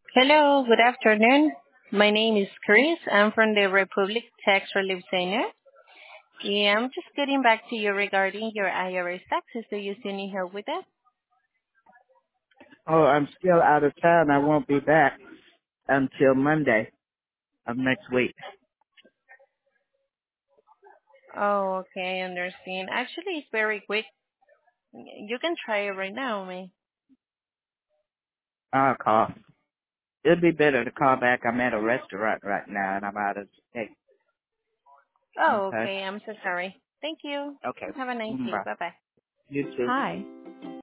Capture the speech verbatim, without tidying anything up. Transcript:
Hello, good afternoon. My name is Chris. I'm from the Republic Tax Relief Center. Yeah, I'm just getting back to you regarding your I R S taxes. Do you still need help with that? Oh, I'm still out of town. I won't be back until Monday of next week. Oh, okay, I understand. Actually, it's very quick. You can try it right now, me. I'll call. It'd be better to call back. I'm at a restaurant right now and I'm out of state. Oh, Okay. okay. I'm so sorry. Thank you. Okay. Have a nice Mm, day. bye. Bye-bye. You too. Hi.